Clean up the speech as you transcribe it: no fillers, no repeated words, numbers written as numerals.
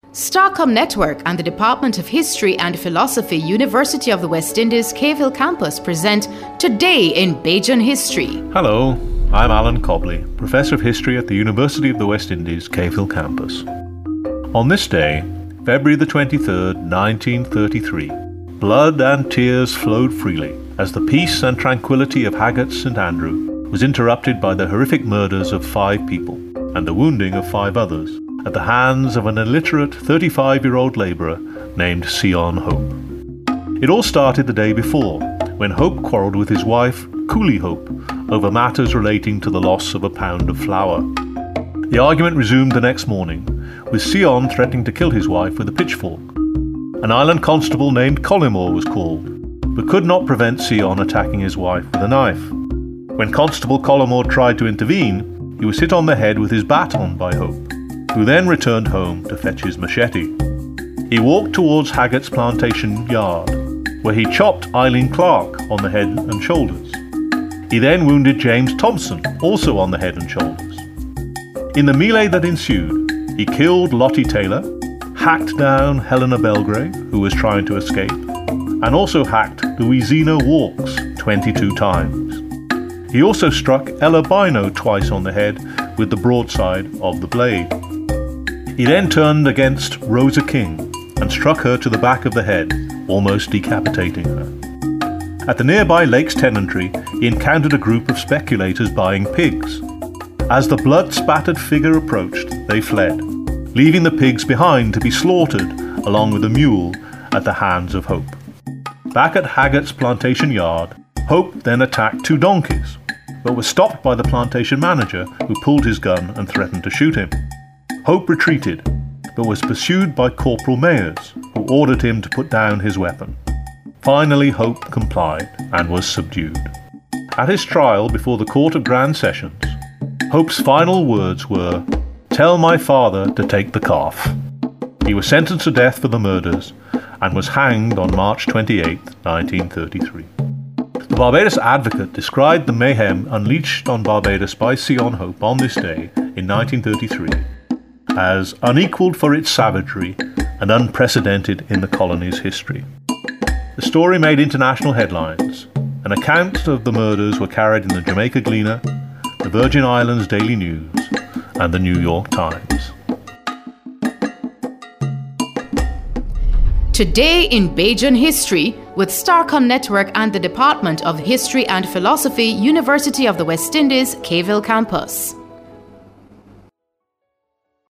Starcom Network and the Department of History and Philosophy, University of the West Indies, Cave Hill Campus present Today in Bajan History. Hello, I'm Alan Cobley, Professor of History at the University of the West Indies, Cave Hill Campus. On this day, February the 23rd, 1933, blood and tears flowed freely as the peace and tranquility of Haggett's St Andrew was interrupted by the horrific murders of 5 people and the wounding of 5 others at the hands of an illiterate 35-year-old labourer named Sion Hope. It all started the day before, when Hope quarrelled with his wife, Cooley Hope, over matters relating to the loss of a pound of flour. The argument resumed the next morning, with Sion threatening to kill his wife with a pitchfork. An island constable named Collymore was called, but could not prevent Sion attacking his wife with a knife. When Constable Collymore tried to intervene, he was hit on the head with his baton by Hope, who then returned home to fetch his machete. He walked towards Haggett's plantation yard, where he chopped Eileen Clark on the head and shoulders. He then wounded James Thompson, also on the head and shoulders. In the melee that ensued, he killed Lottie Taylor, hacked down Helena Belgrave, who was trying to escape, and also hacked Louisina Walks 22 times. He also struck Ella Bino twice on the head with the broadside of the blade. He then turned against Rosa King and struck her to the back of the head, almost decapitating her. At the nearby Lakes Tenantry, he encountered a group of speculators buying pigs. As the blood-spattered figure approached, they fled, leaving the pigs behind to be slaughtered along with a mule at the hands of Hope. Back at Haggett's plantation yard, Hope then attacked 2 donkeys, but was stopped by the plantation manager, who pulled his gun and threatened to shoot him. Hope retreated, but was pursued by Corporal Mayers, who ordered him to put down his weapon. Finally, Hope complied and was subdued. At his trial before the Court of Grand Sessions, Hope's final words were, "Tell my father to take the calf." He was sentenced to death for the murders and was hanged on March 28, 1933. The Barbados Advocate described the mayhem unleashed on Barbados by Sion Hope on this day in 1933 as unequalled for its savagery and unprecedented in the colony's history. The story made international headlines. An account of the murders were carried in the Jamaica Gleaner, the Virgin Islands Daily News, and the New York Times. Today in Bajan History with Starcom Network and the Department of History and Philosophy, University of the West Indies, Cave Hill Campus.